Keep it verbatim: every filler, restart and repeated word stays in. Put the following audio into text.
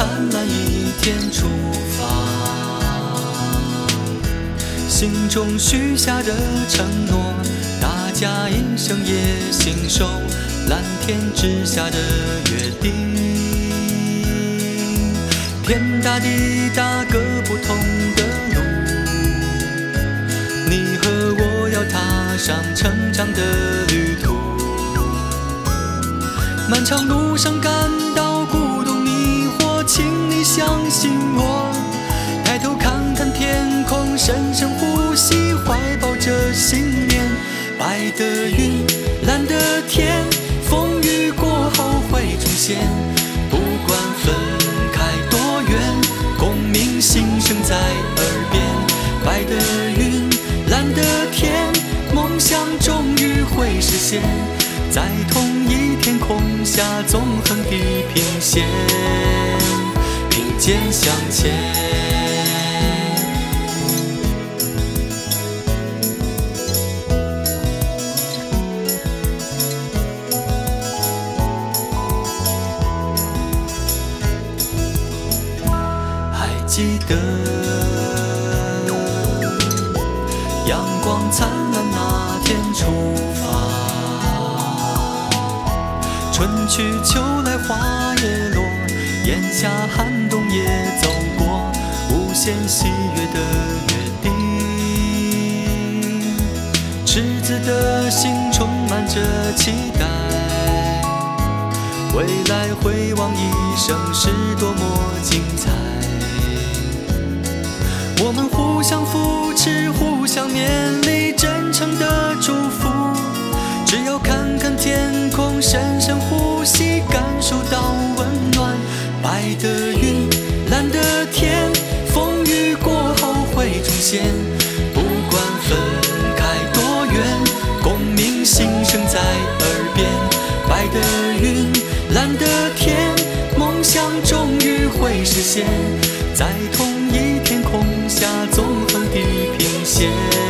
灿烂一天出发，心中许下的承诺，大家一生也信守，蓝天之下的约定。天大地大，各不同的路，你和我要踏上成长的旅途。漫长路上感到孤独迷惑，请你相信我，抬头看看天空，深深呼吸，怀抱着信念。白的云，蓝的天，风雨过后会重现。不管分开多远，共鸣心声在耳边。白的云，蓝的天，梦想终于会实现，在同一天空下纵横地平线，并肩向前。记得阳光灿烂那天出发，春去秋来花也落，炎夏寒冬也走过，无限喜悦的约定。赤子的心充满着期待，未来回望一生是多么精彩。我们互相扶持，互相勉励，真诚的祝福。只要看看天空，深深呼吸，感受到温暖。白的云，蓝的天，风雨过后会重现。不管分开多远，共鸣心声在耳边。白的云，蓝的天，梦想终于会实现，在同一天空下纵横地平线。